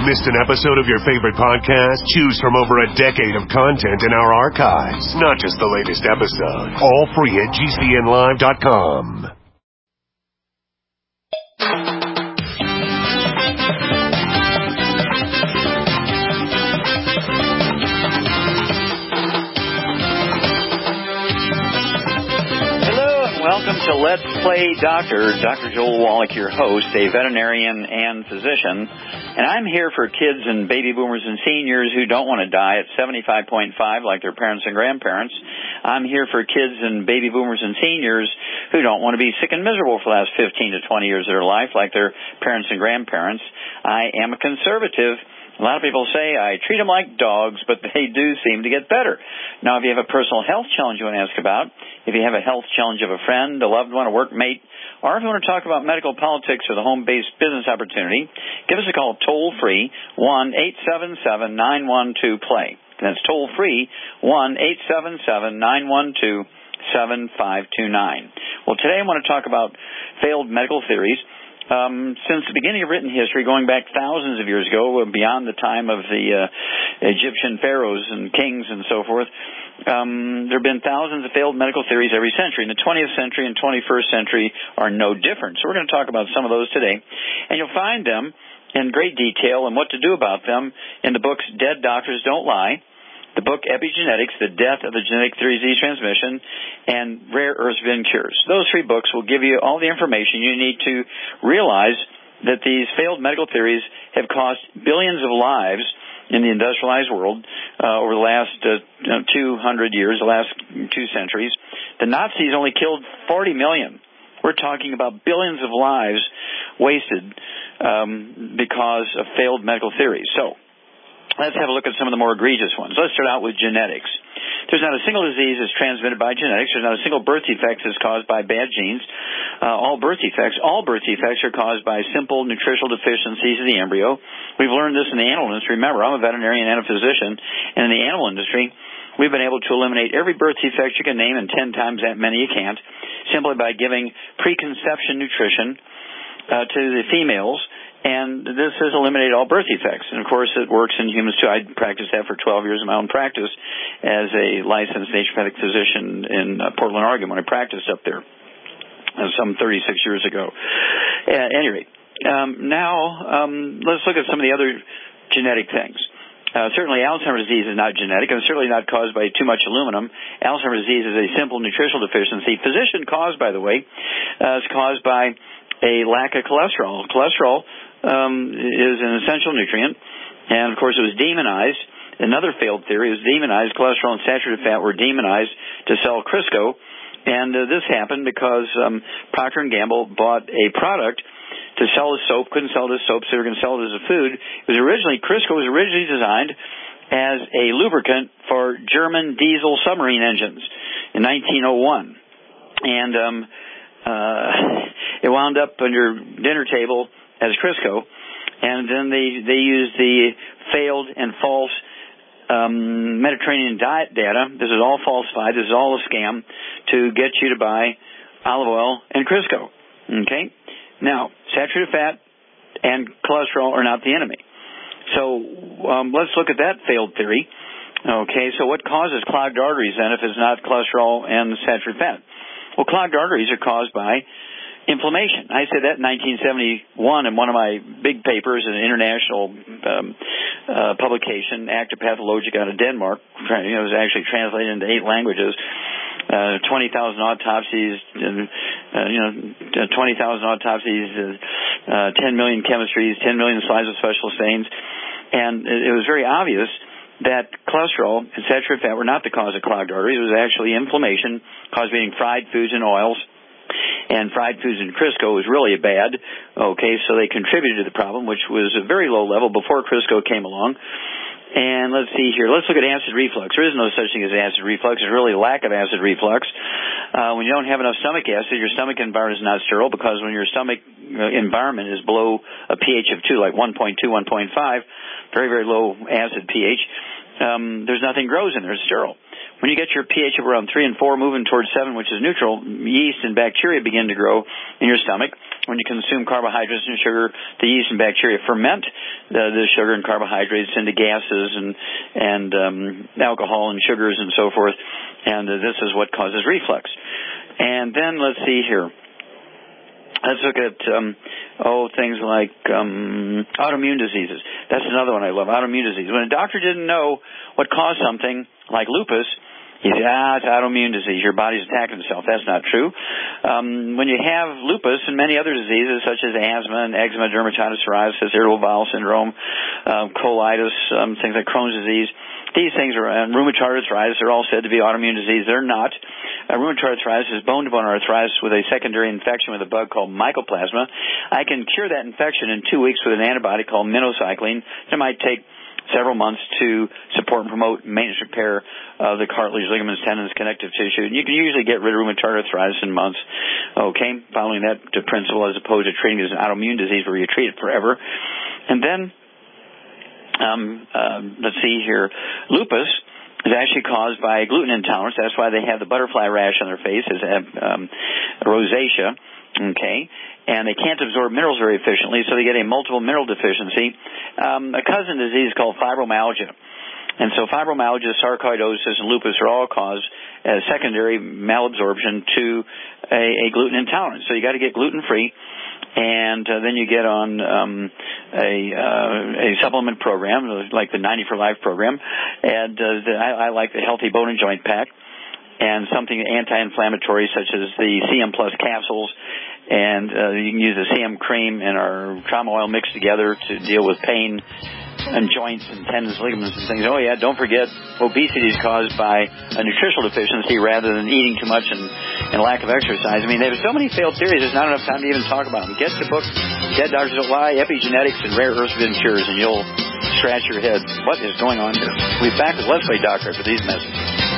Missed an episode of your favorite podcast? Choose from over a decade of content in our archives. Not just the latest episode. All free at GCNlive.com. Welcome to Let's Play Doctor. Dr. Joel Wallach, your host, a veterinarian and physician. And I'm here for kids and baby boomers and seniors who don't want to die at 75.5 like their parents and grandparents. I'm here for kids and baby boomers and seniors who don't want to be sick and miserable for the last 15 to 20 years of their life like their parents and grandparents. I am a conservative. A lot of people say I treat them like dogs, but they do seem to get better. Now, if you have a personal health challenge you want to ask about, if you have a health challenge of a friend, a loved one, a workmate, or if you want to talk about medical politics or the home-based business opportunity, give us a call toll-free, 1-877-912-PLAY. That's toll-free, 1-877-912-7529. Well, today I want to talk about failed medical theories. Since the beginning of written history, going back thousands of years ago, beyond the time of the Egyptian pharaohs and kings and so forth, there have been thousands of failed medical theories every century. And the 20th century and 21st century are no different. So we're going to talk about some of those today. And you'll find them in great detail and what to do about them in the books Dead Doctors Don't Lie, the book Epigenetics, The Death of the Genetic Theory of Disease Transmission, and Rare Earths Vin Cures. Those three books will give you all the information you need to realize that these failed medical theories have cost billions of lives in the industrialized world over the last 200 years, the last 2 centuries. The Nazis only killed 40 million. We're talking about billions of lives wasted because of failed medical theories. So, let's have a look at some of the more egregious ones. Let's start out with genetics. There's not a single disease that's transmitted by genetics. There's not a single birth defect that's caused by bad genes. All birth defects are caused by simple nutritional deficiencies of the embryo. We've learned this in the animal industry. Remember, I'm a veterinarian and a physician, and in the animal industry, we've been able to eliminate every birth defect you can name and 10 times that many you can't, simply by giving preconception nutrition to the females. And this has eliminated all birth defects. And, of course, it works in humans, too. I practiced that for 12 years in my own practice as a licensed naturopathic physician in Portland, Oregon, when I practiced up there some 36 years ago. At any rate, now let's look at some of the other genetic things. Certainly, Alzheimer's disease is not genetic, and certainly not caused by too much aluminum. Alzheimer's disease is a simple nutritional deficiency. Physician-caused, by the way, is caused by a lack of cholesterol. Cholesterol is an essential nutrient, and of course it was demonized. Another failed theory was demonized. Cholesterol and saturated fat were demonized to sell Crisco, and this happened because Procter & Gamble bought a product to sell as soap, couldn't sell it as soap, so they were going to sell it as a food. Crisco was originally designed as a lubricant for German diesel submarine engines in 1901, and it wound up on your dinner table as Crisco, and then they used the failed and false Mediterranean diet data. This is all falsified. This is all a scam to get you to buy olive oil and Crisco. Okay? Now, saturated fat and cholesterol are not the enemy. So let's look at that failed theory. Okay, so what causes clogged arteries then if it's not cholesterol and saturated fat? Well, clogged arteries are caused by inflammation. I said that in 1971 in one of my big papers in an international publication, Acta Pathologica out of Denmark. It was actually translated into 8 languages. 20,000 autopsies, 20,000 autopsies, 10 million chemistries, 10 million slides of special stains. And it was very obvious that cholesterol and saturated fat were not the cause of clogged arteries. It was actually inflammation caused by eating fried foods and oils. And fried foods and Crisco was really bad. Okay, so they contributed to the problem, which was a very low level before Crisco came along. And let's see here. Let's look at acid reflux. There is no such thing as acid reflux. There's really a lack of acid reflux. When you don't have enough stomach acid, your stomach environment is not sterile, because when your stomach environment is below a pH of 2, like 1.2, 1.5, very, very low acid pH, there's nothing grows in there. It's sterile. When you get your pH of around 3 and 4 moving towards 7, which is neutral, yeast and bacteria begin to grow in your stomach. When you consume carbohydrates and sugar, the yeast and bacteria ferment the sugar and carbohydrates into gases and alcohol and sugars and so forth. And this is what causes reflux. And then let's see here. Let's look at things like autoimmune diseases. That's another one I love, autoimmune disease. When a doctor didn't know what caused something like lupus, he said, it's autoimmune disease. Your body's attacking itself. That's not true. When you have lupus and many other diseases such as asthma and eczema, dermatitis, psoriasis, irritable bowel syndrome, colitis, things like Crohn's disease, these things are rheumatoid arthritis. They're all said to be autoimmune disease. They're not. Rheumatoid arthritis is bone-to-bone arthritis with a secondary infection with a bug called mycoplasma. I can cure that infection in 2 weeks with an antibiotic called minocycline. It might take several months to support and promote maintenance repair of the cartilage, ligaments, tendons, connective tissue. And you can usually get rid of rheumatoid arthritis in months, following that principle as opposed to treating it as an autoimmune disease where you treat it forever. And then, let's see here, lupus is actually caused by gluten intolerance. That's why they have the butterfly rash on their face, is rosacea, and they can't absorb minerals very efficiently, so they get a multiple mineral deficiency. A cousin disease called fibromyalgia. And so fibromyalgia, sarcoidosis, and lupus are all caused as secondary malabsorption to a gluten intolerance. So you got to get gluten-free. And then you get on a supplement program, like the 90 for Life program. And I like the Healthy Bone and Joint Pack, and something anti-inflammatory such as the CM Plus capsules. And you can use the CM cream and our trauma oil mixed together to deal with pain and joints and tendons, ligaments, and things. Oh, yeah, don't forget, obesity is caused by a nutritional deficiency rather than eating too much and lack of exercise. I mean, there's so many failed theories, there's not enough time to even talk about them. Get the book, Dead Doctors Don't Lie, Epigenetics and Rare Earths Within Cures, and you'll scratch your head. What is going on here? We'll be back with Leslie Doctor for these messages.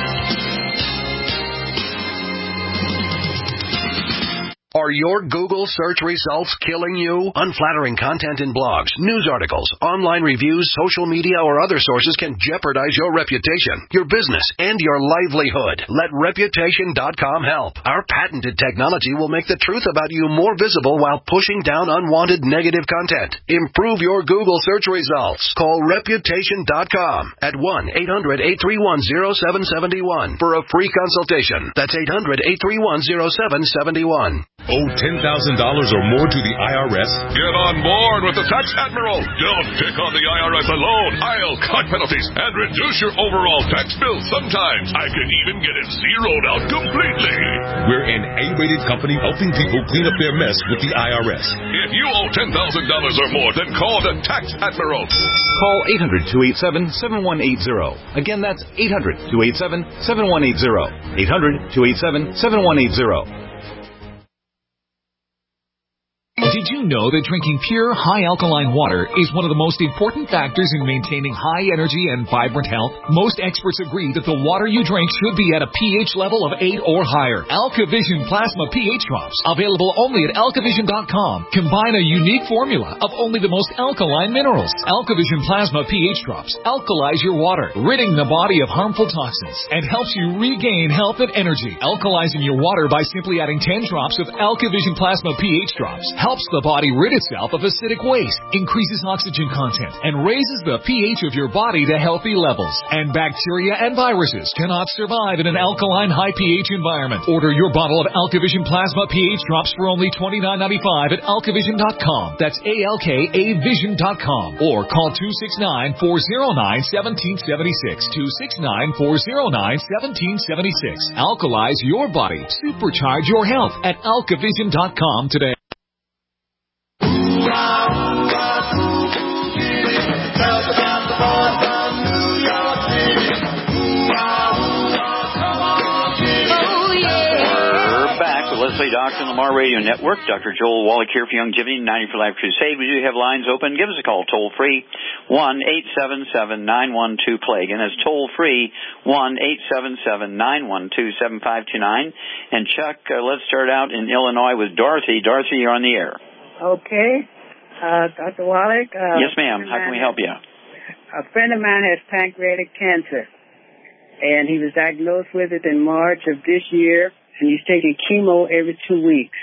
Are your Google search results killing you? Unflattering content in blogs, news articles, online reviews, social media, or other sources can jeopardize your reputation, your business, and your livelihood. Let Reputation.com help. Our patented technology will make the truth about you more visible while pushing down unwanted negative content. Improve your Google search results. Call Reputation.com at 1-800-831-0771 for a free consultation. That's 800-831-0771. Owe $10,000 or more to the IRS? Get on board with the Tax Admiral. Don't pick on the IRS alone. I'll cut penalties and reduce your overall tax bill. Sometimes I can even get it zeroed out completely. We're an A-rated company helping people clean up their mess with the IRS. If you owe $10,000 or more, then call the Tax Admiral. Call 800-287-7180. Again, that's 800-287-7180. 800-287-7180. Did you know that drinking pure, high alkaline water is one of the most important factors in maintaining high energy and vibrant health? Most experts agree that the water you drink should be at a pH level of 8 or higher. AlkaVision Plasma pH Drops, available only at alkavision.com, combine a unique formula of only the most alkaline minerals. AlkaVision Plasma pH Drops alkalize your water, ridding the body of harmful toxins, and helps you regain health and energy. Alkalizing your water by simply adding 10 drops of AlkaVision Plasma pH Drops helps the body rid itself of acidic waste, increases oxygen content, and raises the pH of your body to healthy levels. And bacteria and viruses cannot survive in an alkaline high pH environment. Order your bottle of AlkaVision Plasma pH Drops for only $29.95 at alkavision.com. That's ALKAvision.com. Or call 269-409-1776. 269-409-1776. Alkalize your body. Supercharge your health at alkavision.com today. Leslie Doctor on the Lamar Radio Network. Dr. Joel Wallach here for Youngevity 90 for Life Crusade. We do have lines open. Give us a call toll free 1-877-912-PLAGUE. And that's toll free 1-877-912-7529. And Chuck, let's start out in Illinois with Dorothy. Dorothy, you're on the air. Okay. Dr. Wallach. Yes, ma'am. How can we help you? A friend of mine has pancreatic cancer. and he was diagnosed with it in March of this year, and he's taking chemo every 2 weeks.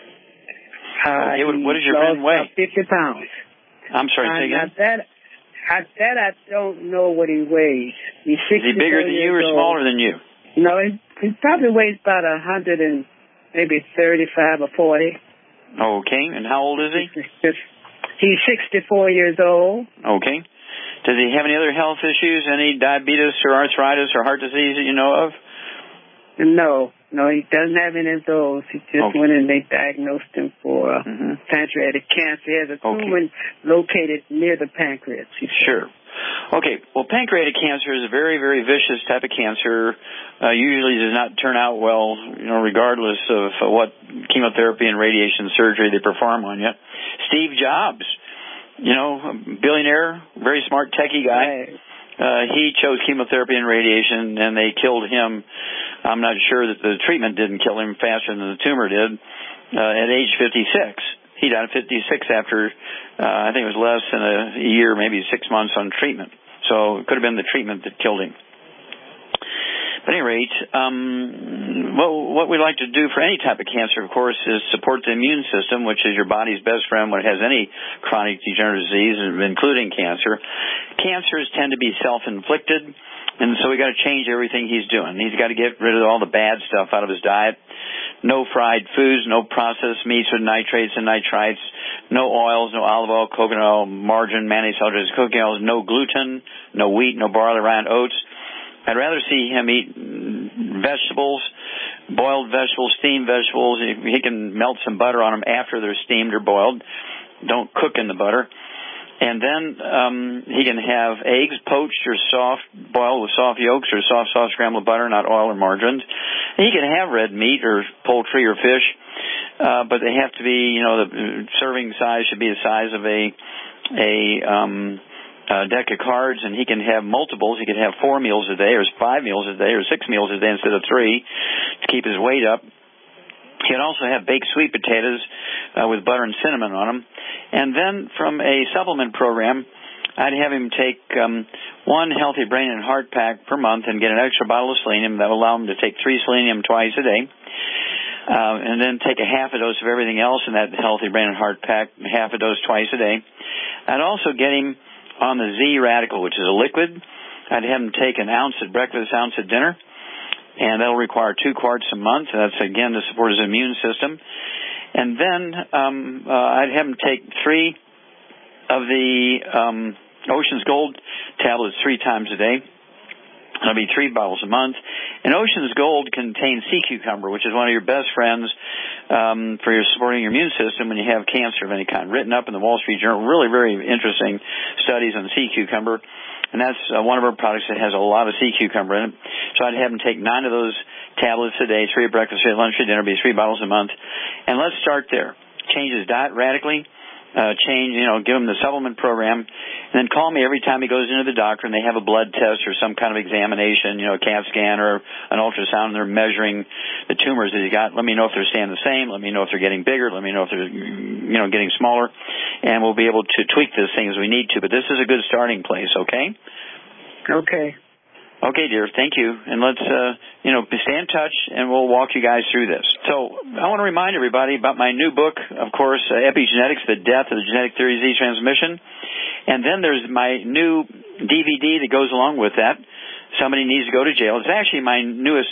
What does your friend weigh? 50 pounds. I'm sorry, say again? I don't know what he weighs. He's 64 Is he bigger than you or smaller than you? No, he probably weighs about 100 and maybe 35 or 40. Okay, and how old is he? He's 64 years old. Okay. Does he have any other health issues, any diabetes or arthritis or heart disease that you know of? No, he doesn't have any of those. He just went and they diagnosed him for pancreatic cancer. He has a tumor located near the pancreas. Sure. Okay. Well, pancreatic cancer is a very, very vicious type of cancer. Usually does not turn out well, regardless of what chemotherapy and radiation surgery they perform on you. Steve Jobs, billionaire, very smart techie guy. Right. He chose chemotherapy and radiation, and they killed him. I'm not sure that the treatment didn't kill him faster than the tumor did. At age 56, he died at 56 after I think it was less than a year, maybe 6 months on treatment. So it could have been the treatment that killed him. But at any rate, what we like to do for any type of cancer, of course, is support the immune system, which is your body's best friend when it has any chronic degenerative disease, including cancer. Cancers tend to be self-inflicted, and so we got to change everything he's doing. He's got to get rid of all the bad stuff out of his diet. No fried foods, no processed meats with nitrates and nitrites, no oils, no olive oil, coconut oil, margarine, mayonnaise, cooking oils, no gluten, no wheat, no barley, rye, and oats. I'd rather see him eat vegetables, boiled vegetables, steamed vegetables. He can melt some butter on them after they're steamed or boiled. Don't cook in the butter. And then he can have eggs poached or soft, boiled with soft yolks or soft scrambled butter, not oil or margarine. He can have red meat or poultry or fish, but they have to be, the serving size should be the size of a deck of cards, and he can have multiples. He can have 4 meals a day or 5 meals a day or 6 meals a day instead of 3 to keep his weight up. He can also have baked sweet potatoes with butter and cinnamon on them. And then from a supplement program, I'd have him take 1 healthy brain and heart pack per month and get an extra bottle of selenium. That will allow him to take 3 selenium twice a day. And then take a half a dose of everything else in that healthy brain and heart pack, half a dose twice a day. I'd also get him on the Z Radical, which is a liquid. I'd have him take an ounce at breakfast, ounce at dinner, and that'll require 2 quarts a month. That's, again, to support his immune system. And then I'd have him take 3 of the Ocean's Gold tablets 3 times a day. That'll be 3 bottles a month. And Ocean's Gold contains sea cucumber, which is one of your best friends for your supporting your immune system when you have cancer of any kind. Written up in the Wall Street Journal, really very interesting studies on sea cucumber. And that's one of our products that has a lot of sea cucumber in it. So I'd have him take 9 of those tablets a day, 3 at breakfast, 3 at lunch, 3 at dinner, be 3 bottles a month. And let's start there. Change his diet radically. Give him the supplement program, and then call me every time he goes into the doctor and they have a blood test or some kind of examination, a CAT scan or an ultrasound, and they're measuring the tumors that he's got. Let me know if they're staying the same. Let me know if they're getting bigger. Let me know if they're, getting smaller, and we'll be able to tweak this thing as we need to. But this is a good starting place, okay? Okay. Okay, dear. Thank you. And let's, stay in touch, and we'll walk you guys through this. So I want to remind everybody about my new book, of course, Epigenetics, The Death of the Genetic Theory of Disease Transmission. And then there's my new DVD that goes along with that. Somebody Needs to Go to Jail. It's actually my newest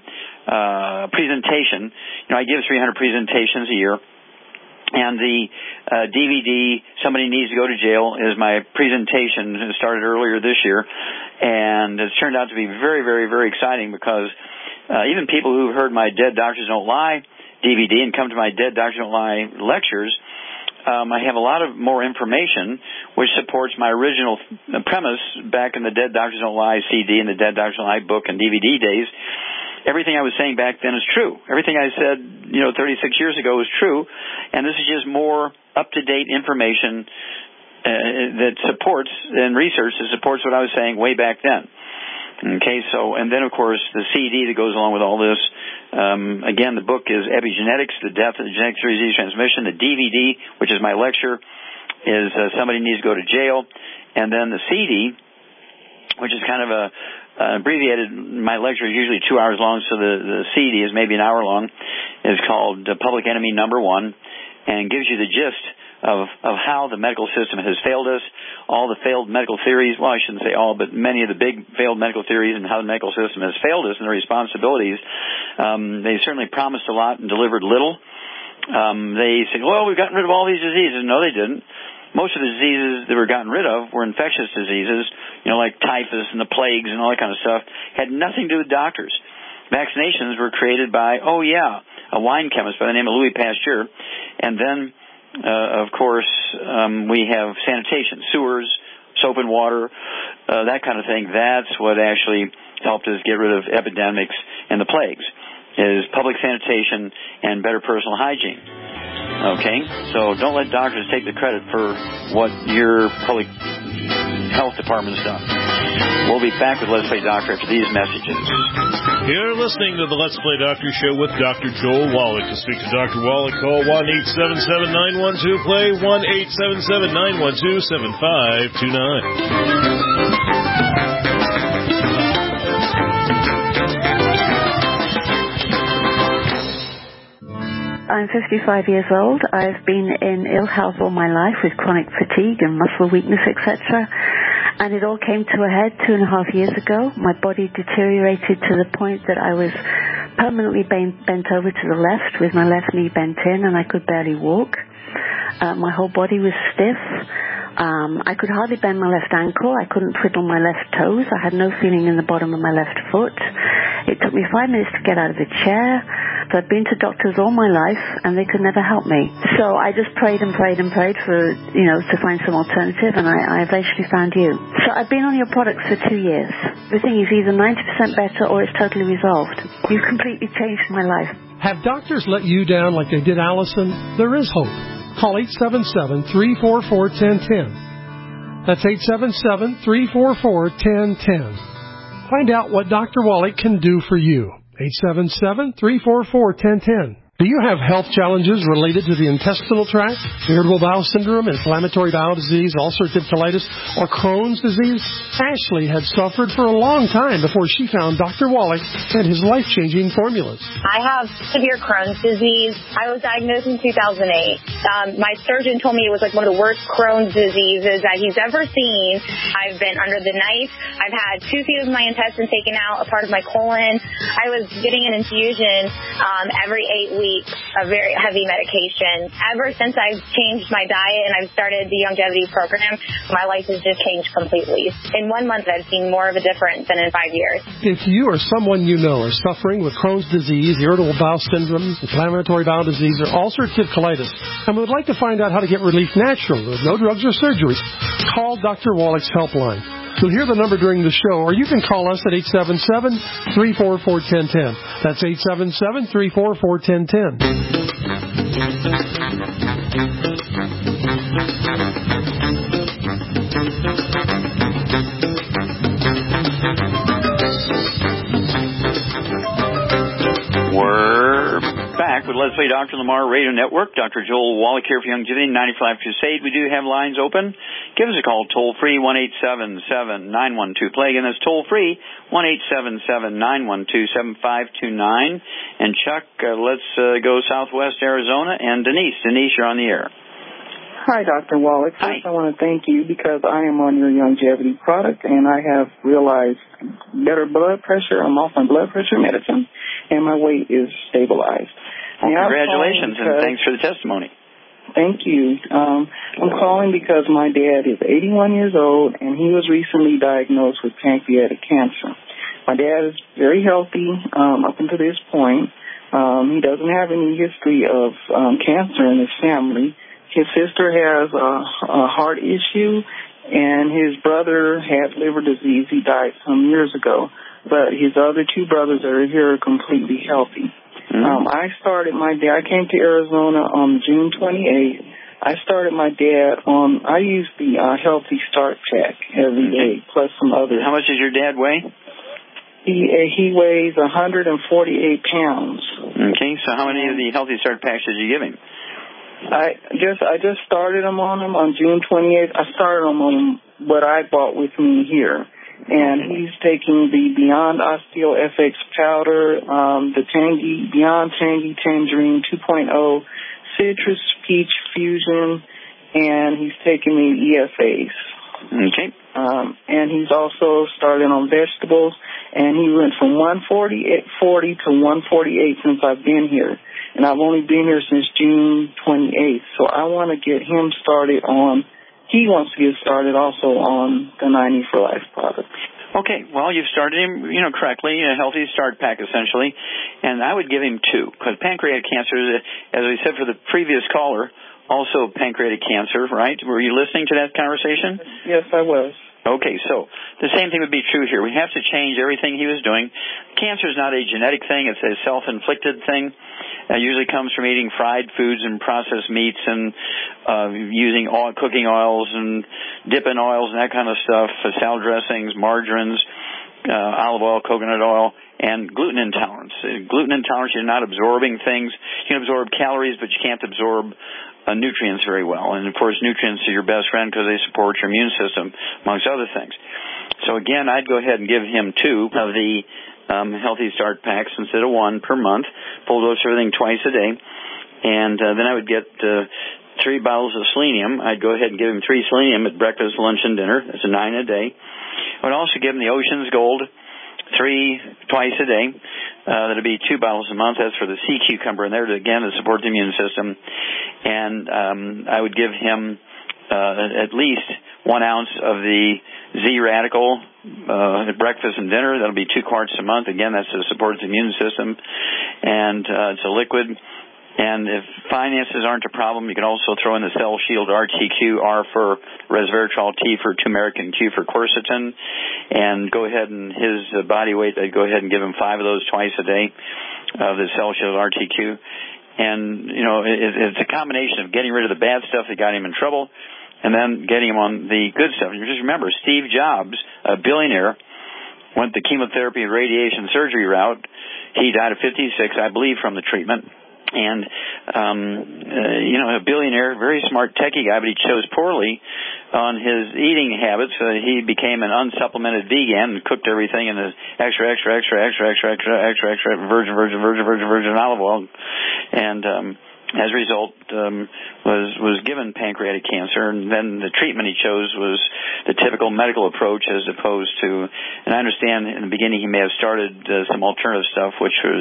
presentation. I give 300 presentations a year. And the DVD, Somebody Needs to Go to Jail, is my presentation. It started earlier this year. And it's turned out to be very, very, very exciting because even people who've heard my Dead Doctors Don't Lie DVD and come to my Dead Doctors Don't Lie lectures, I have a lot of more information which supports my original premise back in the Dead Doctors Don't Lie CD and the Dead Doctors Don't Lie book and DVD days. Everything I was saying back then is true. Everything I said, 36 years ago is true. And this is just more up-to-date information that supports and research that supports what I was saying way back then. Okay, and then, of course, the CD that goes along with all this. Again, the book is Epigenetics, The Death of the Genetic Theory of Disease Transmission. The DVD, which is my lecture, is Somebody Needs to Go to Jail. And then the CD, which is kind of a abbreviated, my lecture is usually 2 hours long, so the CD is maybe an hour long. It's called Public Enemy Number One, and gives you the gist of how the medical system has failed us, all the failed medical theories, well, I shouldn't say all, but many of the big failed medical theories and how the medical system has failed us and their responsibilities. They certainly promised a lot and delivered little. They said, well, we've gotten rid of all these diseases. No, they didn't. Most of the diseases that were gotten rid of were infectious diseases, like typhus and the plagues and all that kind of stuff, had nothing to do with doctors. Vaccinations were created by, a wine chemist by the name of Louis Pasteur, and then of course, we have sanitation, sewers, soap and water, that kind of thing. That's what actually helped us get rid of epidemics and the plagues, is public sanitation and better personal hygiene. Okay? So don't let doctors take the credit for what your public health department's done. We'll be back with Let's Play Doctor after these messages. You're listening to the Let's Play Doctor Show with Dr. Joel Wallach. To speak to Dr. Wallach, call 1-877-912-PLAY, 1-877-912-7529. I'm 55 years old. I've been in ill health all my life with chronic fatigue and muscle weakness, etc. And it all came to a head 2.5 years ago. My body deteriorated to the point that I was permanently bent over to the left with my left knee bent in, and I could barely walk. My whole body was stiff. I could hardly bend my left ankle. I couldn't twiddle my left toes. I had no feeling in the bottom of my left foot. It took me 5 minutes to get out of the chair. So I've been to doctors all my life, and they could never help me. So I just prayed and prayed and prayed for, to find some alternative, and I eventually found you. So I've been on your products for 2 years. The thing is either 90% better or it's totally resolved. You've completely changed my life. Have doctors let you down like they did Allison? There is hope. Call 877-344-1010. That's 877-344-1010. Find out what Dr. Wallach can do for you. 877-344-1010. Do you have health challenges related to the intestinal tract, irritable bowel syndrome, inflammatory bowel disease, ulcerative colitis, or Crohn's disease? Ashley had suffered for a long time before she found Dr. Wallach and his life-changing formulas. I have severe Crohn's disease. I was diagnosed in 2008. My surgeon told me it was like one of the worst Crohn's diseases that he's ever seen. I've been under the knife. I've had 2 feet of my intestine taken out, a part of my colon. I was getting an infusion every 8 weeks. A very heavy medication. Ever since I've changed my diet and I've started the longevity program, my life has just changed completely. In 1 month, I've seen more of a difference than in 5 years. If you or someone you know are suffering with Crohn's disease, irritable bowel syndrome, inflammatory bowel disease, or ulcerative colitis, and would like to find out how to get relief naturally with no drugs or surgeries, call Dr. Wallach's helpline. You'll hear the number during the show, or you can call us at 877-344-1010. That's 877-344-1010. We're back with Let's Play Dr. Lamar Radio Network. Dr. Joel Wallach here for Longevity 95 Crusade. We do have lines open. Give us a call toll-free, 1-877-912-PLAY. Again, that's toll-free, 1-877-912-7529. And Chuck, let's go southwest Arizona. And Denise, you're on the air. Hi, Dr. Wallach. First, I want to thank you because I am on your longevity product, and I have realized better blood pressure. I'm off my blood pressure medicine, and my weight is stabilized. Well, congratulations, and thanks for the testimony. Thank you. I'm calling because my dad is 81 years old, and he was recently diagnosed with pancreatic cancer. My dad is very healthy up until this point. He doesn't have any history of cancer in his family. His sister has a heart issue, and his brother had liver disease. He died some years ago. But his other 2 brothers that are here are completely healthy. I started my dad. I came to Arizona on June 28th. I started my dad on, I use the Healthy Start Pack every day, plus some others. How much does your dad weigh? He weighs 148 pounds. Okay, so how many of the Healthy Start Packs did you give him? I just started him on June 28th. I started him on what I bought with me here. And he's taking the Beyond Osteo FX powder, the Beyond Tangy Tangerine 2.0 Citrus Peach Fusion, and he's taking the EFAs. Okay. And he's also started on vegetables, and he went from 140 to 148 since I've been here. And I've only been here since June 28th. So I want to get him started he wants to get started also on the 90 for Life product. Okay, well, you've started him, correctly, a healthy start pack, essentially. And I would give him 2, because pancreatic cancer, as we said for the previous caller, also pancreatic cancer, right? Were you listening to that conversation? Yes, I was. Okay, so the same thing would be true here. We have to change everything he was doing. Cancer is not a genetic thing. It's a self-inflicted thing. It usually comes from eating fried foods and processed meats and using cooking oils and dipping oils and that kind of stuff, salad dressings, margarines, olive oil, coconut oil, and gluten intolerance. Gluten intolerance, you're not absorbing things. You can absorb calories, but you can't absorb nutrients very well. And, of course, nutrients are your best friend because they support your immune system, amongst other things. So, again, I'd go ahead and give him 2 of the Healthy Start packs instead of 1 per month, full dose everything twice a day. And then I would get 3 bottles of selenium. I'd go ahead and give him 3 selenium at breakfast, lunch, and dinner. That's a 9 a day. I would also give him the Ocean's Gold, 3 twice a day. That'll be 2 bottles a month. That's for the sea cucumber in there, again, to support the immune system. And I would give him at least 1 ounce of the Z-Radical at breakfast and dinner. That'll be 2 quarts a month. Again, that's to support the immune system. And it's a liquid. And if finances aren't a problem, you can also throw in the Cell Shield RTQ, R for resveratrol, T for turmeric, and Q for quercetin. And go ahead and his body weight, I'd go ahead and give him 5 of those twice a day of the Cell Shield RTQ. And, it's a combination of getting rid of the bad stuff that got him in trouble and then getting him on the good stuff. And just remember, Steve Jobs, a billionaire, went the chemotherapy and radiation surgery route. He died at 56, I believe, from the treatment. And, a billionaire, very smart techie guy, but he chose poorly on his eating habits. He became an unsupplemented vegan and cooked everything in the extra virgin olive oil. And, as a result, was given pancreatic cancer, and then the treatment he chose was the typical medical approach as opposed to, and I understand in the beginning he may have started some alternative stuff, which was,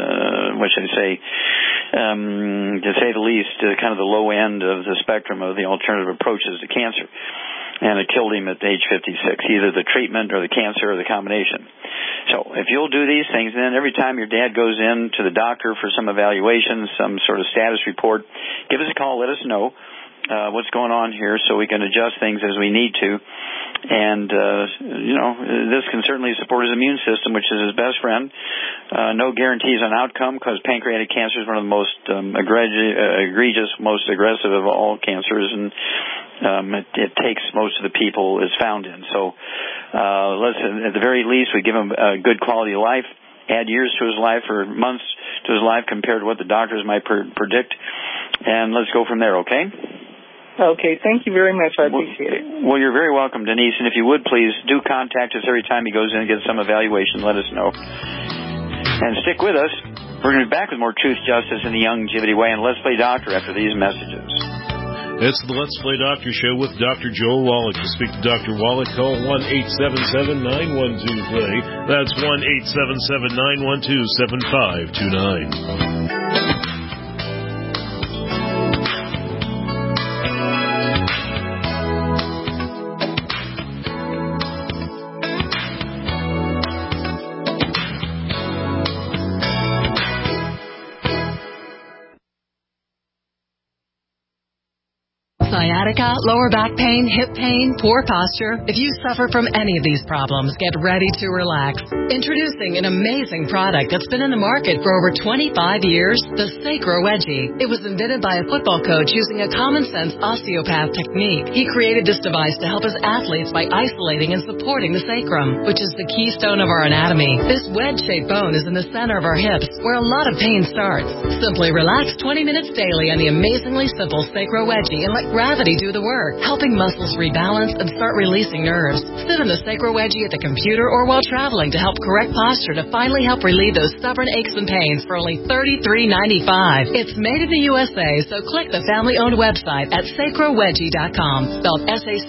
to say the least, kind of the low end of the spectrum of the alternative approaches to cancer. And it killed him at age 56, either the treatment or the cancer or the combination. So if you'll do these things, then every time your dad goes in to the doctor for some evaluation, some sort of status report, give us a call, let us know what's going on here so we can adjust things as we need to. And, this can certainly support his immune system, which is his best friend. No guarantees on outcome because pancreatic cancer is one of the most egregious, most aggressive of all cancers, and it takes most of the people it's found in. So let's, at the very least, we give him a good quality of life, add years to his life or months to his life compared to what the doctors might predict, and let's go from there, okay? Okay, thank you very much. I appreciate it. Well, you're very welcome, Denise. And if you would, please do contact us every time he goes in and gets some evaluation. Let us know. And stick with us. We're going to be back with more Truth, Justice, and the Youngevity Way. And Let's Play Doctor after these messages. It's the Let's Play Doctor Show with Dr. Joel Wallach. To speak to Dr. Wallach, call 1-877-912-PLAY. That's 1-877-912-7529. Sciatica, lower back pain, hip pain, poor posture. If you suffer from any of these problems, get ready to relax. Introducing an amazing product that's been in the market for over 25 years, the Sacro Wedgie. It was invented by a football coach using a common-sense osteopath technique. He created this device to help his athletes by isolating and supporting the sacrum, which is the keystone of our anatomy. This wedge-shaped bone is in the center of our hips, where a lot of pain starts. Simply relax 20 minutes daily on the amazingly simple Sacro Wedgie and let gravity do the work, helping muscles rebalance and start releasing nerves. Sit in the Sacro Wedgie at the computer or while traveling to help correct posture to finally help relieve those stubborn aches and pains for only $33.95. It's made in the USA, so click the family-owned website at sacrowedgie.com, spelled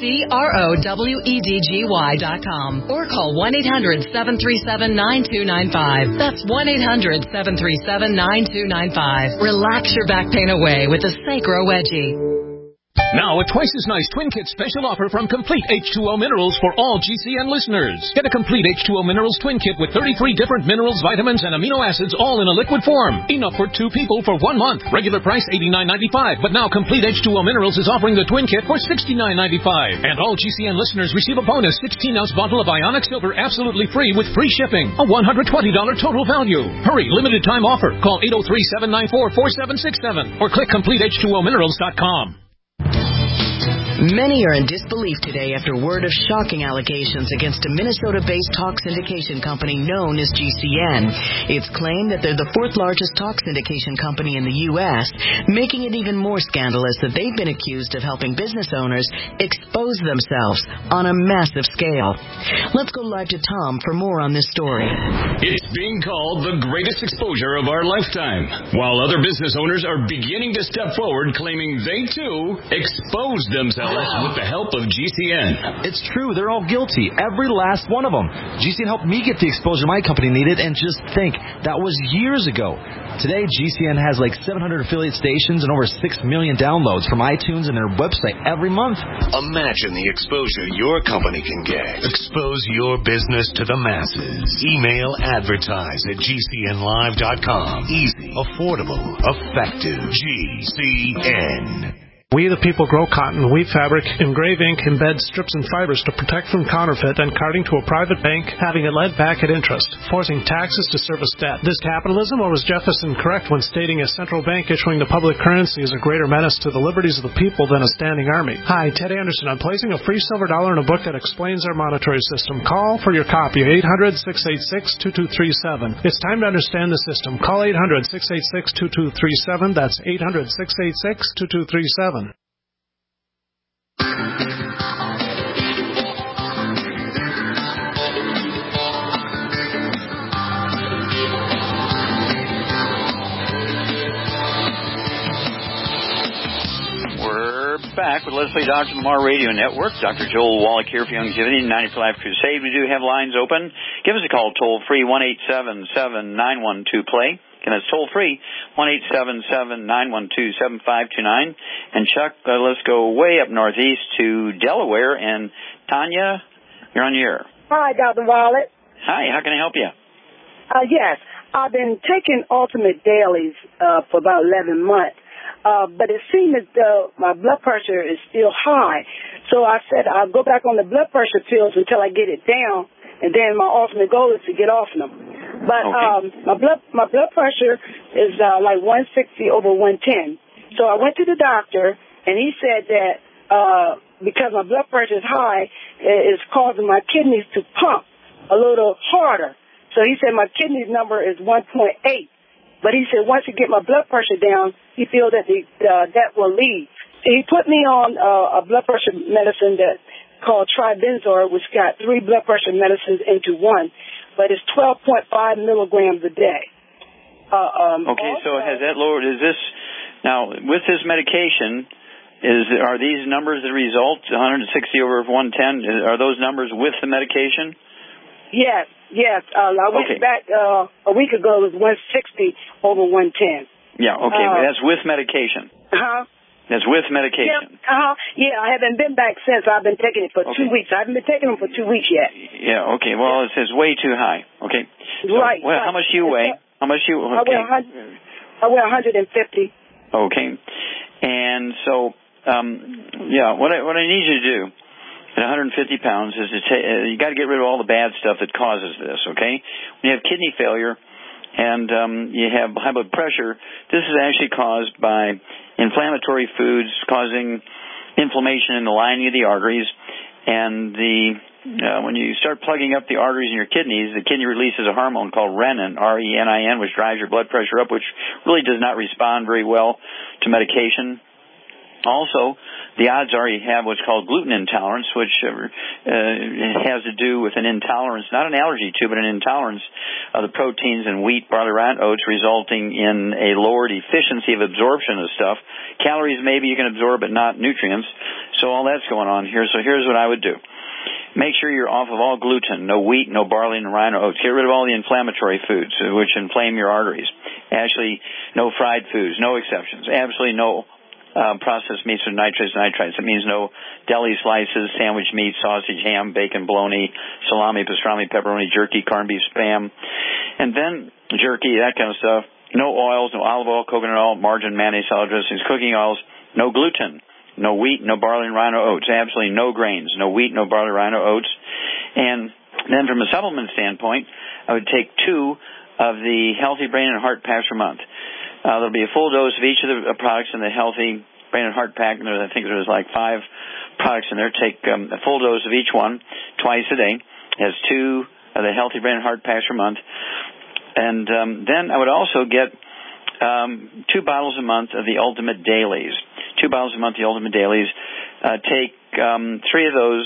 SACROWEDGY.com, or call 1-800-737-9295. That's 1-800-737-9295. Relax your back pain away with the Sacro Wedgie. Now, a twice as nice Twin Kit special offer from Complete H2O Minerals for all GCN listeners. Get a Complete H2O Minerals Twin Kit with 33 different minerals, vitamins, and amino acids all in a liquid form. Enough for 2 people for 1 month. Regular price $89.95, but now Complete H2O Minerals is offering the Twin Kit for $69.95. And all GCN listeners receive a bonus 16-ounce bottle of Ionic Silver absolutely free with free shipping. A $120 total value. Hurry, limited time offer. Call 803-794-4767 or click CompleteH2OMinerals.com. Many are in disbelief today after word of shocking allegations against a Minnesota-based talk syndication company known as GCN. It's claimed that they're the 4th largest talk syndication company in the U.S., making it even more scandalous that they've been accused of helping business owners expose themselves on a massive scale. Let's go live to Tom for more on this story. It's being called the greatest exposure of our lifetime, while other business owners are beginning to step forward claiming they, too, exposed themselves with the help of GCN. It's true. They're all guilty. Every last one of them. GCN helped me get the exposure my company needed, and just think, that was years ago. Today, GCN has like 700 affiliate stations and over 6 million downloads from iTunes and their website every month. Imagine the exposure your company can get. Expose your business to the masses. Email advertise@gcnlive.com. Easy, affordable, effective. GCN. We the people grow cotton, weave fabric, engrave ink, embed strips and fibers to protect from counterfeit and carting to a private bank, having it led back at interest, forcing taxes to service debt. This capitalism, or was Jefferson correct when stating a central bank issuing the public currency is a greater menace to the liberties of the people than a standing army? Hi, Ted Anderson. I'm placing a free silver dollar in a book that explains our monetary system. Call for your copy, 800-686-2237. It's time to understand the system. Call 800-686-2237. That's 800-686-2237. Back with Leslie Dodge and Lamar Radio Network. Dr. Joel Wallach here for Youngevity and 90 for Life Crusade. We do have lines open. Give us a call toll-free, 1-877-912-PLAY. Again, that's toll-free, 1-877-912-7529. And Chuck, let's go way up northeast to Delaware. And Tanya, you're on the air. Hi, Dr. Wallach. Hi, how can I help you? Yes, I've been taking Ultimate Dailies for about 11 months. But it seems as though my blood pressure is still high. So I said I'll go back on the blood pressure pills until I get it down, and then my ultimate goal is to get off them. But my blood pressure is like 160 over 110. So I went to the doctor, and he said that because my blood pressure is high, it's causing my kidneys to pump a little harder. So he said my kidney number is 1.8. But he said once you get my blood pressure down, he feels that that will leave. He put me on a blood pressure medicine that called Tribenzor, which got 3 blood pressure medicines into one, but it's 12.5 milligrams a day. Okay, so has that lowered? Is this now with this medication? Are these numbers the result? 160 over 110. Are those numbers with the medication? Yes. I went back a week ago. It was 160 over 110. Yeah, okay. That's with medication. That's with medication. Yeah, I haven't been back since. I've been taking it for 2 weeks. I haven't been taking them for 2 weeks yet. Yeah, okay. Well, it says way too high. Okay. So, right. Well, how much do you weigh? How much do you I weigh 150. Okay. And so, what I need you to do at 150 pounds is you got to get rid of all the bad stuff that causes this, okay? When you have kidney failure and you have high blood pressure, this is actually caused by inflammatory foods causing inflammation in the lining of the arteries. And when you start plugging up the arteries in your kidneys, the kidney releases a hormone called renin, R-E-N-I-N, which drives your blood pressure up, which really does not respond very well to medication. Also, the odds are you have what's called gluten intolerance, which has to do with an intolerance, not an allergy to, but an intolerance of the proteins in wheat, barley, rye, and oats, resulting in a lowered efficiency of absorption of stuff. Calories maybe you can absorb, but not nutrients. So all that's going on here. So here's what I would do. Make sure you're off of all gluten, no wheat, no barley, no rye, no oats. Get rid of all the inflammatory foods which inflame your arteries. Actually, no fried foods, no exceptions. Absolutely no processed meats with nitrates. It means no deli slices, sandwich meat, sausage, ham, bacon, bologna, salami, pastrami, pepperoni, jerky, corned beef, spam, and then jerky, that kind of stuff. No oils, no olive oil, coconut oil, margarine, mayonnaise, salad dressings, cooking oils, no gluten. No wheat, no barley, and rye, no oats. Absolutely no grains. No wheat, no barley, rye, no oats. And then from a supplement standpoint, I would take 2 of the Healthy Brain and Heart Packs per month. There'll be a full dose of each of the products in the Healthy Brain and Heart Pack. And I think there's like 5 products in there. Take a full dose of each one twice a day. It has 2 of the Healthy Brain and Heart Packs per month. And then I would also get 2 bottles a month of the Ultimate Dailies. 2 bottles a month of the Ultimate Dailies. Take 3 of those.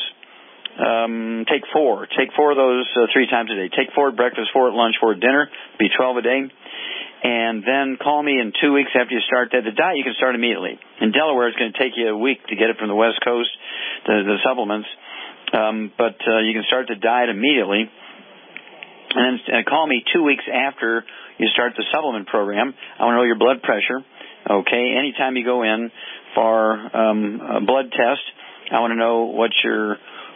Take 4. Take 4 of those 3 times a day. Take 4 at breakfast, 4 at lunch, 4 at dinner. Be 12 a day. And then call me in 2 weeks after you start that. The diet you can start immediately. In Delaware, it's going to take you a week to get it from the West Coast, the supplements. But you can start the diet immediately. And then call me 2 weeks after you start the supplement program. I want to know your blood pressure. Okay, anytime you go in for a blood test, I want to know what your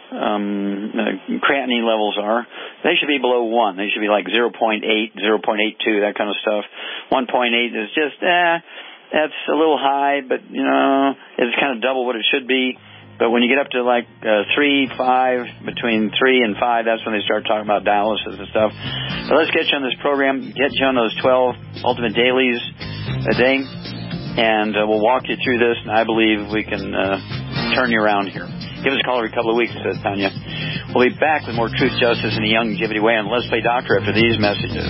creatinine levels are. They should be below 1. They should be like 0.8, 0.82, that kind of stuff. 1.8 is just, that's a little high, but, it's kind of double what it should be. But when you get up to like 3, 5, between 3 and 5, that's when they start talking about dialysis and stuff. So let's get you on this program, get you on those 12 Ultimate Dailies a day, and we'll walk you through this, and I believe we can turn you around here. Give us a call every couple of weeks, says Tanya. We'll be back with more Truth, Justice, and the Longevity Way on Let's Play Doctor after these messages.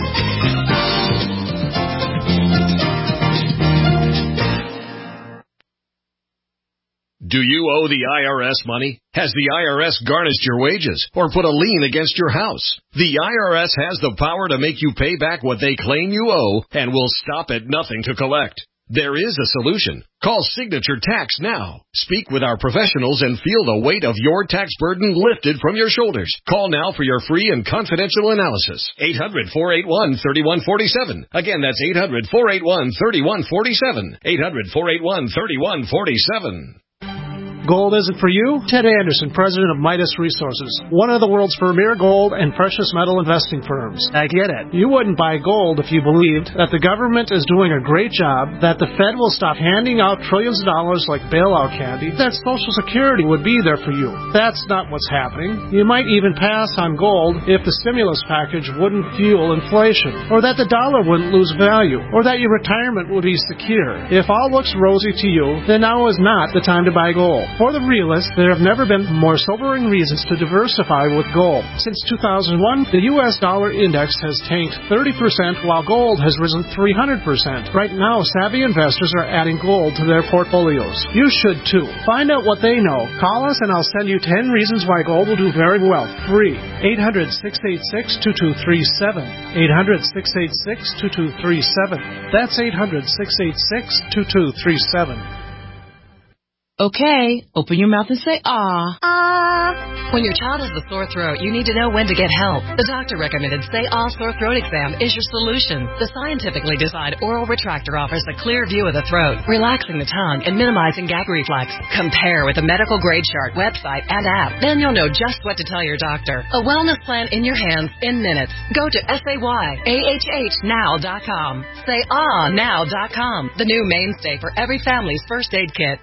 Do you owe the IRS money? Has the IRS garnished your wages or put a lien against your house? The IRS has the power to make you pay back what they claim you owe and will stop at nothing to collect. There is a solution. Call Signature Tax now. Speak with our professionals and feel the weight of your tax burden lifted from your shoulders. Call now for your free and confidential analysis. 800-481-3147. Again, that's 800-481-3147. 800-481-3147. Gold isn't for you? Ted Anderson, president of Midas Resources, one of the world's premier gold and precious metal investing firms. I get it. You wouldn't buy gold if you believed that the government is doing a great job, that the Fed will stop handing out trillions of dollars like bailout candy, that Social Security would be there for you. That's not what's happening. You might even pass on gold if the stimulus package wouldn't fuel inflation, or that the dollar wouldn't lose value, or that your retirement would be secure. If all looks rosy to you, then now is not the time to buy gold. For the realists, there have never been more sobering reasons to diversify with gold. Since 2001, the U.S. dollar index has tanked 30%, while gold has risen 300%. Right now, savvy investors are adding gold to their portfolios. You should too. Find out what they know. Call us and I'll send you 10 reasons why gold will do very well. Free. 800-686-2237. 800-686-2237. That's 800-686-2237. Okay, open your mouth and say, ah. Ah. When your child has a sore throat, you need to know when to get help. The doctor recommended Say Ah Sore Throat Exam is your solution. The scientifically designed oral retractor offers a clear view of the throat, relaxing the tongue and minimizing gag reflex. Compare with the medical grade chart, website, and app. Then you'll know just what to tell your doctor. A wellness plan in your hands in minutes. Go to SayAHHnow.com. SayAhNow.com. The new mainstay for every family's first aid kit.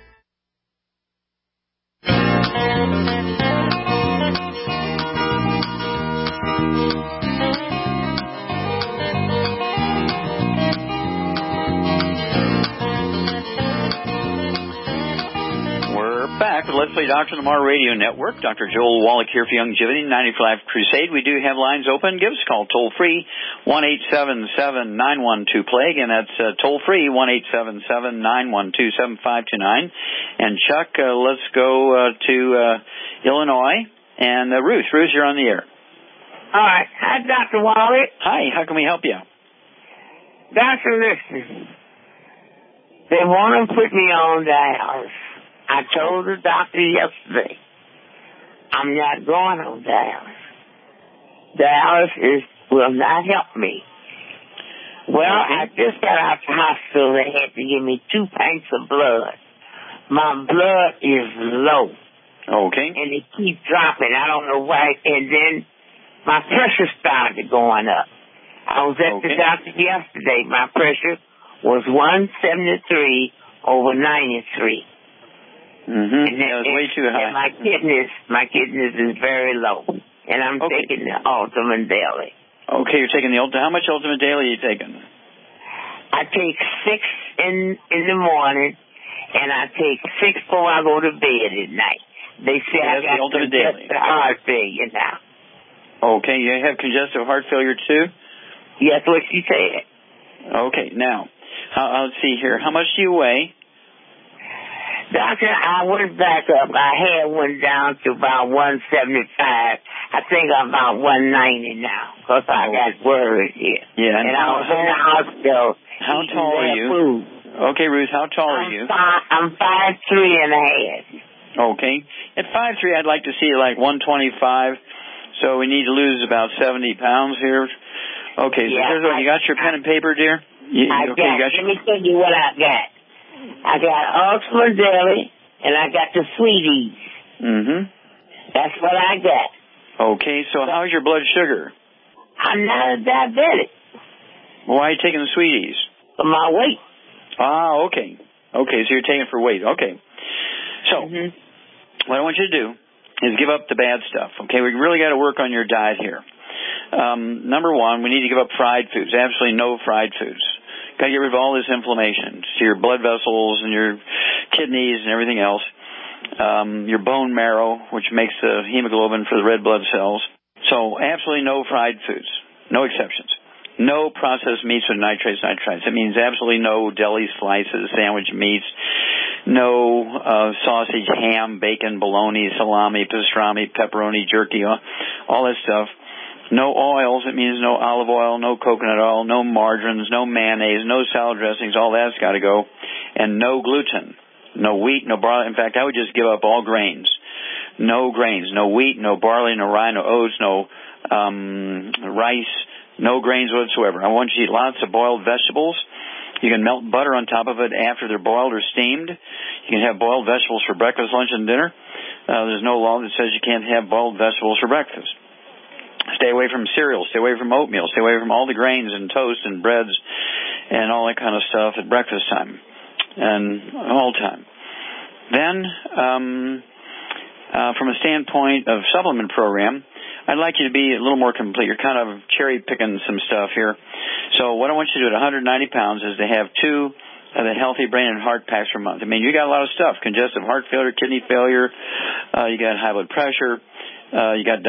We're back with Let's Play Doctor on the Mar Radio Network. Dr. Joel Wallach here for Youngevity 90 for Life Crusade. We do have lines open. Give us a call toll free 1-877-912-PLAY. Again, that's toll free 1-877-912-7529. And Chuck, let's go to Illinois. And Ruth, you're on the air. All right. Hi, Dr. Wallach. Hi. How can we help you? Doctor, listen. They want to put me on dialysis. I told the doctor yesterday, I'm not going on dialysis. Dialysis will not help me. Well, I just got out the hospital. They had to give me 2 pints of blood. My blood is low. Okay. And it keeps dropping. I don't know why. And then my pressure started going up. I was at the doctor yesterday. My pressure was 173 over 93. Mm-hmm. And that was way too high. And my kidneys is very low. And I'm taking the Ultimate Daily. Okay, you're taking the Ultimate. How much Ultimate Daily are you taking? I take 6 in the morning, and I take 6 before I go to bed at night. They say I got congestive heart failure now. Okay, you have congestive heart failure too? Yes, what she said. Okay, now, let's see here. How much do you weigh? Doctor, I went back up. I had went down to about 175. I think I'm about 190 now because I got worried here. Yeah, and I was in the hospital. How tall are you? Food. Okay, Ruth, how tall are you? I'm 5'3" and a half. Okay. At 5'3", I'd like to see like 125. So we need to lose about 70 pounds here. Okay, so here's what you got. Your pen and paper, dear? Let me tell you what I got. I got Ultimate Daily, and I got the Sweeties. Mm-hmm. That's what I got. Okay, so how's your blood sugar? I'm not a diabetic. Why are you taking the Sweeties? For my weight. Ah, okay. Okay, so you're taking it for weight. Okay. So, what I want you to do is give up the bad stuff. Okay, we really got to work on your diet here. Number one, we need to give up fried foods. Absolutely no fried foods. Got to get rid of all this inflammation to your blood vessels and your kidneys and everything else. Your bone marrow, which makes the hemoglobin for the red blood cells. So absolutely no fried foods. No exceptions. No processed meats with nitrates. That means absolutely no deli slices, sandwich meats, no sausage, ham, bacon, bologna, salami, pastrami, pepperoni, jerky, all that stuff. No oils. It means no olive oil, no coconut oil, no margarines, no mayonnaise, no salad dressings. All that's got to go. And no gluten. No wheat, no barley. In fact, I would just give up all grains. No grains. No wheat, no barley, no rye, no oats, no rice, no grains whatsoever. I want you to eat lots of boiled vegetables. You can melt butter on top of it after they're boiled or steamed. You can have boiled vegetables for breakfast, lunch, and dinner. There's no law that says you can't have boiled vegetables for breakfast. Stay away from cereal. Stay away from oatmeal. Stay away from all the grains and toast and breads and all that kind of stuff at breakfast time and all time. Then, from a standpoint of supplement program, I'd like you to be a little more complete. You're kind of cherry-picking some stuff here. So what I want you to do at 190 pounds is to have 2 of the Healthy Brain and Heart Packs per month. I mean, you got a lot of stuff. Congestive heart failure, kidney failure, you got high blood pressure, you got,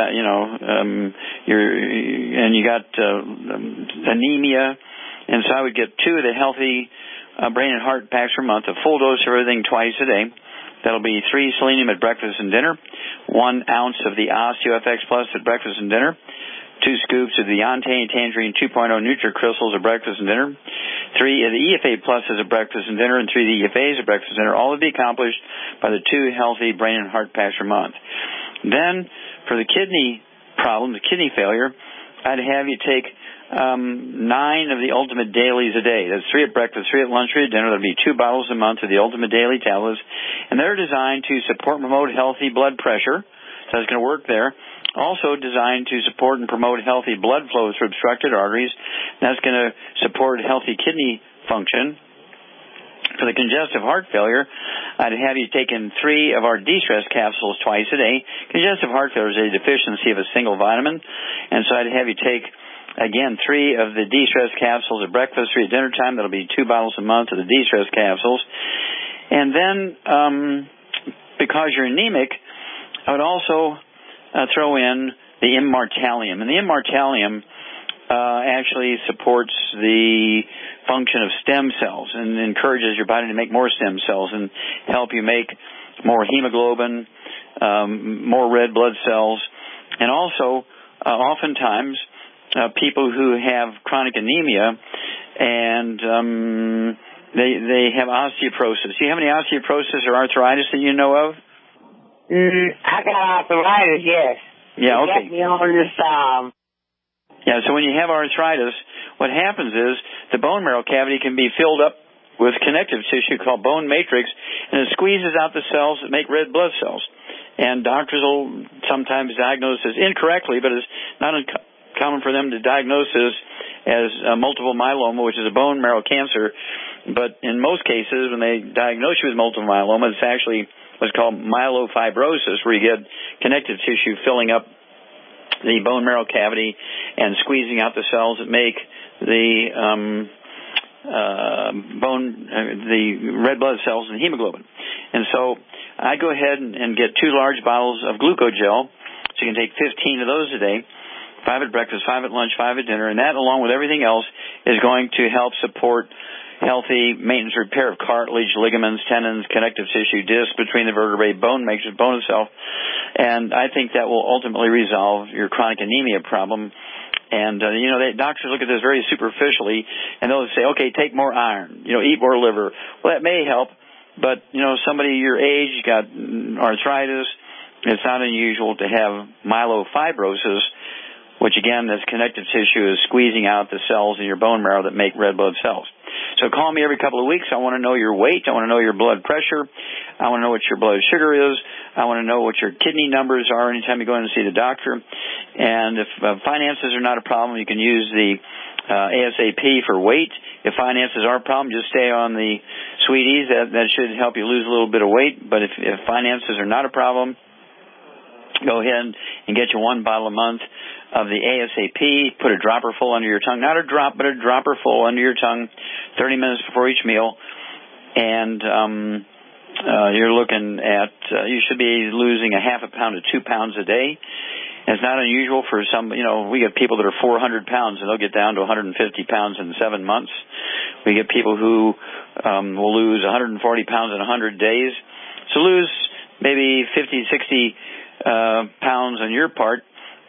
you got anemia. And so I would get 2 of the Healthy Brain and Heart Packs per month, a full dose of everything twice a day. That'll be 3 selenium at breakfast and dinner, 1 ounce of the OsteoFX Plus at breakfast and dinner, 2 scoops of the Ontane Tangerine 2.0 NutriCrystals at breakfast and dinner, 3 of the EFA Pluses at breakfast and dinner, and 3 of the EFAs at breakfast and dinner, all to be accomplished by the 2 Healthy Brain and Heart Packs per month. Then, for the kidney problem, the kidney failure, I'd have you take 9 of the Ultimate Dailies a day. That's 3 at breakfast, 3 at lunch, 3 at dinner. That'll be 2 bottles a month of the Ultimate Daily tablets. And they're designed to support and promote healthy blood pressure. So it's going to work there. Also designed to support and promote healthy blood flow through obstructed arteries. That's going to support healthy kidney function. For the congestive heart failure, I'd have you take in 3 of our de-stress capsules twice a day. Congestive heart failure is a deficiency of a single vitamin. And so I'd have you take, again, 3 of the de-stress capsules at breakfast, 3 at dinner time. That'll be 2 bottles a month of the de-stress capsules. And then because you're anemic, I would also throw in the immortalium. And the immortalium actually supports the function of stem cells and encourages your body to make more stem cells and help you make more hemoglobin, more red blood cells, and also oftentimes people who have chronic anemia and they have osteoporosis. Do you have any osteoporosis or arthritis that you know of? I got arthritis, yes. Yeah, okay. Got me on this, Yeah, so when you have arthritis, what happens is the bone marrow cavity can be filled up with connective tissue called bone matrix, and it squeezes out the cells that make red blood cells. And doctors will sometimes diagnose this incorrectly, but it's not uncommon for them to diagnose this as multiple myeloma, which is a bone marrow cancer. But in most cases, when they diagnose you with multiple myeloma, it's actually what's called myelofibrosis, where you get connective tissue filling up the bone marrow cavity and squeezing out the cells that make the the red blood cells and hemoglobin. And so I go ahead and get 2 large bottles of glucogel, so you can take 15 of those a day, 5 at breakfast, 5 at lunch, 5 at dinner, and that, along with everything else, is going to help support healthy maintenance repair of cartilage, ligaments, tendons, connective tissue, discs between the vertebrae, bone matrix, bone itself. And I think that will ultimately resolve your chronic anemia problem. And, doctors look at this very superficially, and they'll say, okay, take more iron, eat more liver. Well, that may help, but, somebody your age, you got arthritis, it's not unusual to have myelofibrosis, which, again, this connective tissue is squeezing out the cells in your bone marrow that make red blood cells. So call me every couple of weeks. I want to know your weight. I want to know your blood pressure. I want to know what your blood sugar is. I want to know what your kidney numbers are anytime you go in and see the doctor. And if finances are not a problem, you can use the ASAP for weight. If finances are a problem, just stay on the Sweeties. That should help you lose a little bit of weight. But if finances are not a problem, go ahead and get you 1 bottle a month of the ASAP. Put a dropper full under your tongue. Not a drop, but a dropper full under your tongue 30 minutes before each meal. And you're looking at, you should be losing a half a pound to 2 pounds a day. And it's not unusual for some, we get people that are 400 pounds and they'll get down to 150 pounds in 7 months. We get people who will lose 140 pounds in 100 days. So lose maybe 50, 60 pounds on your part.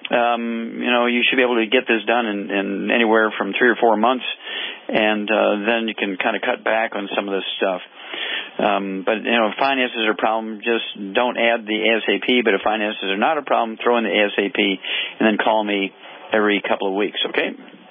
You should be able to get this done in anywhere from 3 or 4 months, and then you can kind of cut back on some of this stuff. But if finances are a problem, just don't add the ASAP. But if finances are not a problem, throw in the ASAP, and then call me every couple of weeks, okay?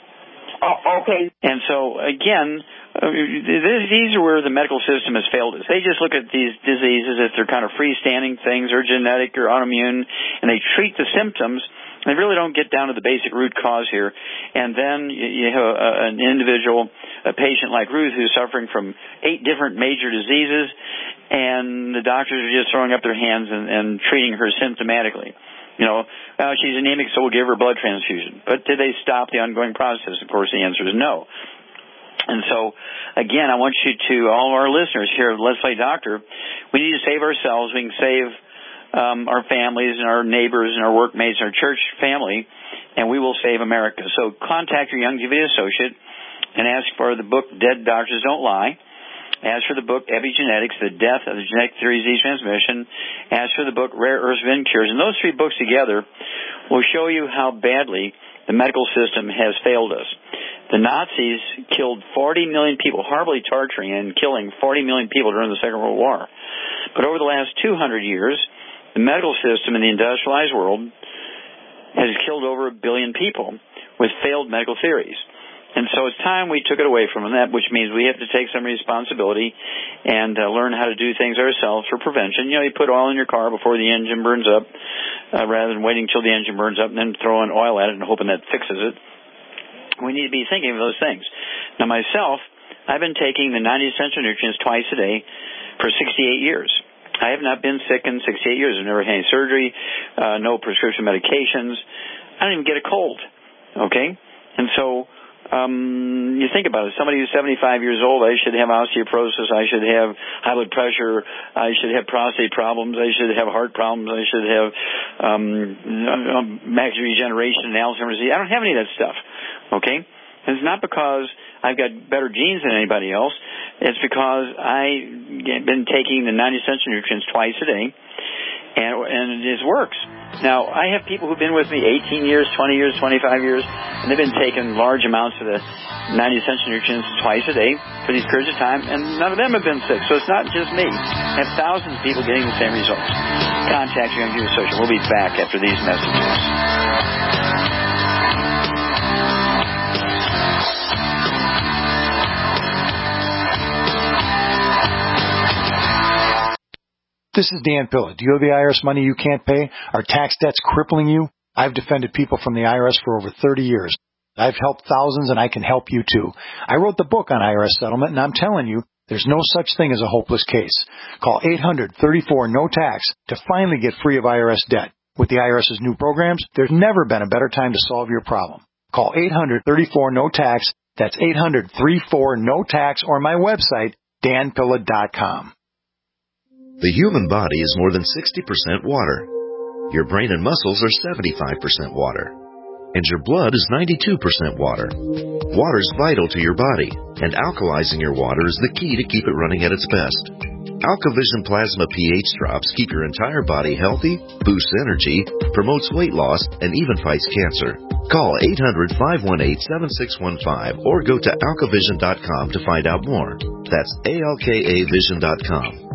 Okay. And so, again, these are where the medical system has failed us. They just look at these diseases as they're kind of freestanding things, or genetic or autoimmune, and they treat the symptoms. They really don't get down to the basic root cause here. And then you have an individual, a patient like Ruth, who's suffering from 8 different major diseases, and the doctors are just throwing up their hands and treating her symptomatically. She's anemic, so we'll give her a blood transfusion. But did they stop the ongoing process? Of course, the answer is no. And so, again, I want you to, all our listeners here at Let's Play Doctor, we need to save ourselves. We can save our families and our neighbors and our workmates and our church family, and we will save America. So contact your Youngevity associate and ask for the book Dead Doctors Don't Lie. Ask for the book Epigenetics, The Death of the Genetic Theory of Disease Transmission. Ask for the book Rare Earths Vein Cures. And those 3 books together will show you how badly the medical system has failed us. The Nazis killed 40 million people, horribly torturing and killing 40 million people during the Second World War. But over the last 200 years, the medical system in the industrialized world has killed over 1 billion people with failed medical theories. And so it's time we took it away from them, which means we have to take some responsibility and learn how to do things ourselves for prevention. You put oil in your car before the engine burns up rather than waiting until the engine burns up and then throwing oil at it and hoping that fixes it. We need to be thinking of those things. Now, myself, I've been taking the 90 essential nutrients twice a day for 68 years. I have not been sick in 68 years. I've never had any surgery, no prescription medications. I don't even get a cold, okay? And so You think about it. Somebody who's 75 years old, I should have osteoporosis, I should have high blood pressure, I should have prostate problems, I should have heart problems, I should have macular degeneration and Alzheimer's disease. I don't have any of that stuff, okay? And it's not because I've got better genes than anybody else. It's because I've been taking the 90 essential nutrients twice a day, and it works. Now, I have people who've been with me 18 years, 20 years, 25 years, and they've been taking large amounts of the 90 essential nutrients twice a day for these periods of time, and none of them have been sick. So it's not just me. I have thousands of people getting the same results. Contact Young View Social. We'll be back after these messages. This is Dan Pilla. Do you have the IRS money you can't pay? Are tax debts crippling you? I've defended people from the IRS for over 30 years. I've helped thousands, and I can help you too. I wrote the book on IRS settlement, and I'm telling you, there's no such thing as a hopeless case. Call 800-34-NO-TAX to finally get free of IRS debt. With the IRS's new programs, there's never been a better time to solve your problem. Call 800-34-NO-TAX. That's 800-34-NO-TAX, or my website, danpilla.com. The human body is more than 60% water. Your brain and muscles are 75% water. And your blood is 92% water. Water is vital to your body, and alkalizing your water is the key to keep it running at its best. AlkaVision Plasma pH drops keep your entire body healthy, boosts energy, promotes weight loss, and even fights cancer. Call 800-518-7615 or go to alkavision.com to find out more. That's ALKAvision.com.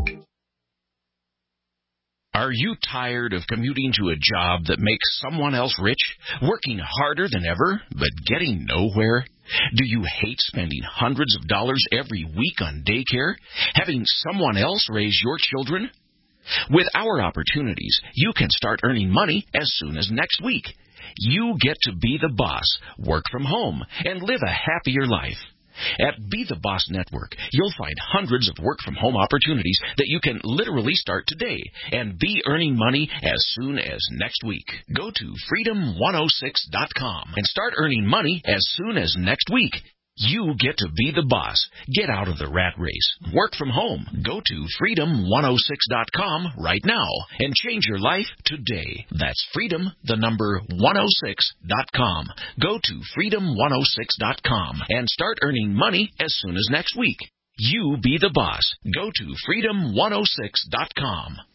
Are you tired of commuting to a job that makes someone else rich, working harder than ever, but getting nowhere? Do you hate spending hundreds of dollars every week on daycare, having someone else raise your children? With our opportunities, you can start earning money as soon as next week. You get to be the boss, work from home, and live a happier life. At Be the Boss Network, you'll find hundreds of work-from-home opportunities that you can literally start today and be earning money as soon as next week. Go to freedom106.com and start earning money as soon as next week. You get to be the boss. Get out of the rat race. Work from home. Go to freedom106.com right now and change your life today. That's freedom106.com. Go to freedom106.com and start earning money as soon as next week. You be the boss. Go to freedom106.com.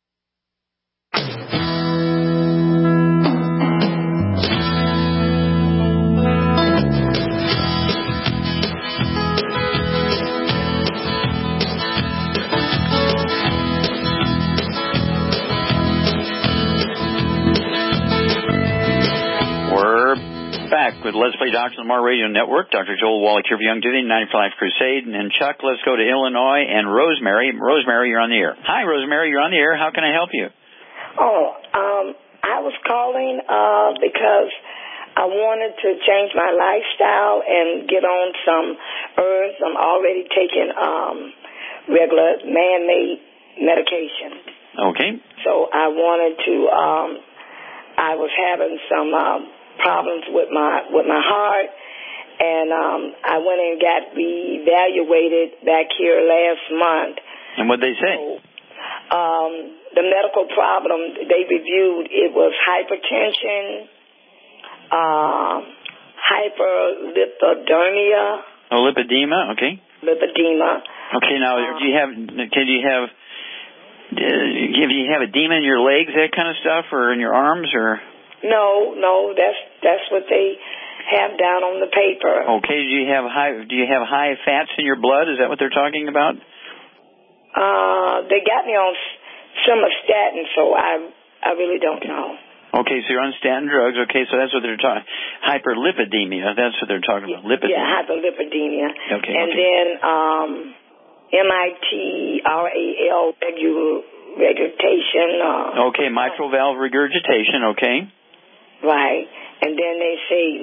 Back with Let's Play Doctor Lamar Radio Network. Dr. Joel Wallach here for Young Living, 90 for Life Crusade. And Chuck, let's go to Illinois and Rosemary. Rosemary, you're on the air. Hi, Rosemary, you're on the air. How can I help you? I was calling because I wanted to change my lifestyle and get on some herbs. I'm already taking regular man-made medication. Okay. So I wanted to, I was having some problems with my heart, and I went and got reevaluated back here last month. And what'd they say? So, the medical problem they reviewed, it was hypertension, hyperlipidemia. Oh, lipedema. Okay. Lipedema. Okay. Now, do you have edema in your legs, that kind of stuff, or in your arms, or? No, that's what they have down on the paper. Okay, do you have high fats in your blood? Is that what they're talking about? They got me on simvastatin, so I really don't know. Okay, so you're on statin drugs. Okay, so that's what they're talking. Hyperlipidemia, that's what they're talking about. Lipidemia. Yeah, hyperlipidemia. Okay. And then mitral regurgitation. Okay, mitral valve regurgitation. Okay. Right. And then they say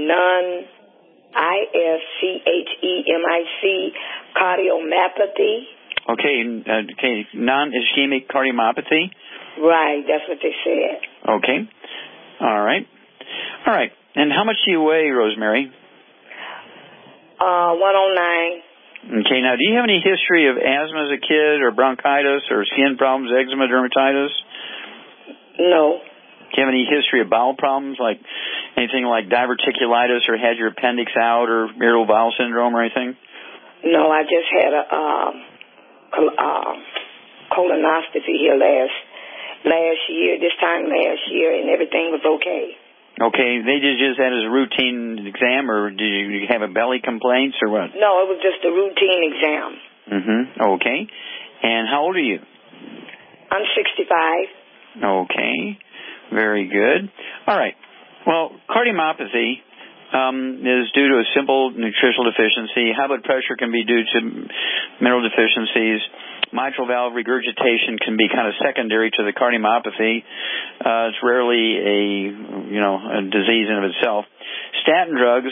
non-ischemic cardiomyopathy. Okay, non-ischemic cardiomyopathy. Right, that's what they said. Okay. All right. And how much do you weigh, Rosemary? 109. Okay, now, do you have any history of asthma as a kid or bronchitis or skin problems, eczema, dermatitis? No. Do you have any history of bowel problems, like anything like diverticulitis or had your appendix out or irritable bowel syndrome or anything? No, I just had a colonoscopy here last year, this time last year, and everything was okay. Okay, they did just that as a routine exam, or did you have a belly complaints or what? No, it was just a routine exam. Okay. And how old are you? I'm 65. Okay. Very good. All right. Well, cardiomyopathy is due to a simple nutritional deficiency. High blood pressure can be due to mineral deficiencies. Mitral valve regurgitation can be kind of secondary to the cardiomyopathy. It's rarely a disease in of itself. Statin drugs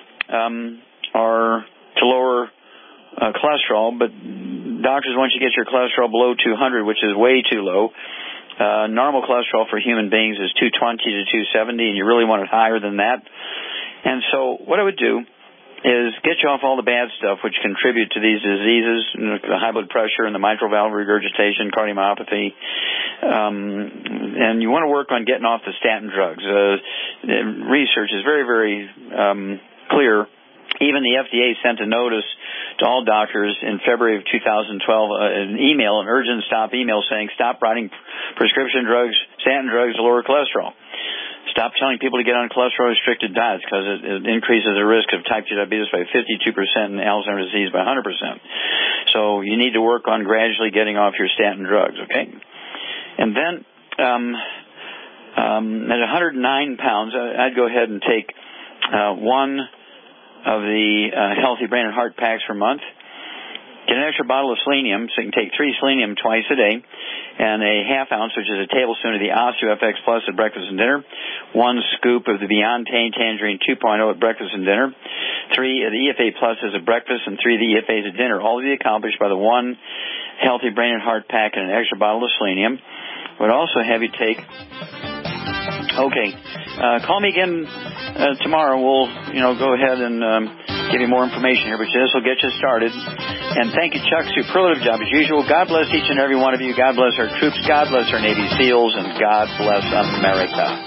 are to lower cholesterol, but doctors want you to get your cholesterol below 200, which is way too low. Normal cholesterol for human beings is 220 to 270, and you really want it higher than that. And so what I would do is get you off all the bad stuff which contribute to these diseases, the high blood pressure and the mitral valve regurgitation, cardiomyopathy. And you want to work on getting off the statin drugs. Research is very, very clear. Even the FDA sent a notice to all doctors in February of 2012, an urgent stop email saying stop writing prescription drugs, statin drugs to lower cholesterol. Stop telling people to get on cholesterol-restricted diets because it increases the risk of type 2 diabetes by 52% and Alzheimer's disease by 100%. So you need to work on gradually getting off your statin drugs, okay? And then at 109 pounds, I'd go ahead and take one of the Healthy Brain and Heart packs per month. Get an extra bottle of selenium, so you can take 3 selenium twice a day, and a half ounce, which is a tablespoon of the OsteoFX Plus at breakfast and dinner, 1 scoop of the Beyond Tangerine 2.0 at breakfast and dinner, 3 of the EFA Plus at breakfast, and 3 of the EFAs at dinner, all of the accomplished by the 1 Healthy Brain and Heart pack and an extra bottle of selenium. Would also have you take... Okay, call me again tomorrow. We'll, go ahead and give you more information here, but this will get you started. And thank you, Chuck. Superlative job as usual. God bless each and every one of you. God bless our troops. God bless our Navy SEALs. And God bless America.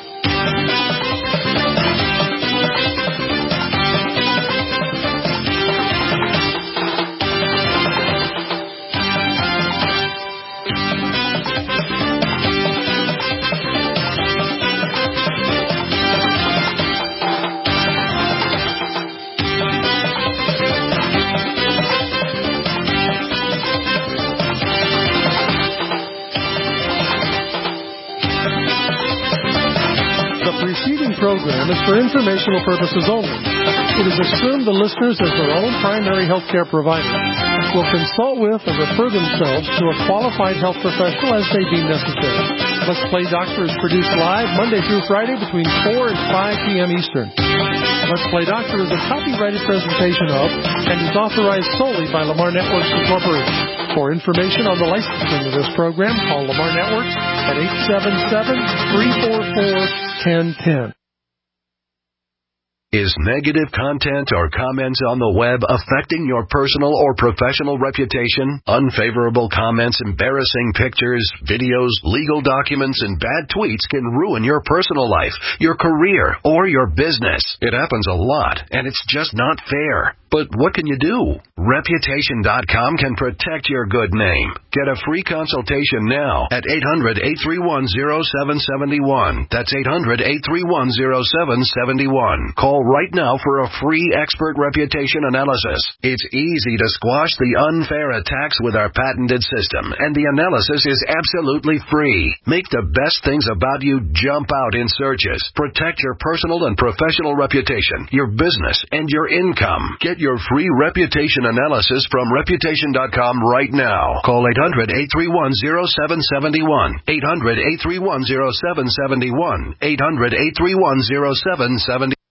Program is for informational purposes only. It is assumed the listeners, as their own primary health care provider, will consult with or refer themselves to a qualified health professional as they deem necessary. Let's Play Doctor is produced live Monday through Friday between 4 and 5 p.m. Eastern. Let's Play Doctor is a copyrighted presentation of and is authorized solely by Lamar Networks Incorporated. For information on the licensing of this program, call Lamar Networks at 877-344-1010. Is negative content or comments on the web affecting your personal or professional reputation? Unfavorable comments, embarrassing pictures, videos, legal documents, and bad tweets can ruin your personal life, your career, or your business. It happens a lot, and it's just not fair. But what can you do? Reputation.com can protect your good name. Get a free consultation now at 800-831-0771. That's 800-831-0771. Call right now for a free expert reputation analysis. It's easy to squash the unfair attacks with our patented system, and the analysis is absolutely free. Make the best things about you jump out in searches. Protect your personal and professional reputation, your business, and your income. Get your free reputation analysis from Reputation.com right now. Call 800-831-0771. 800-831-0771. 800-831-0770.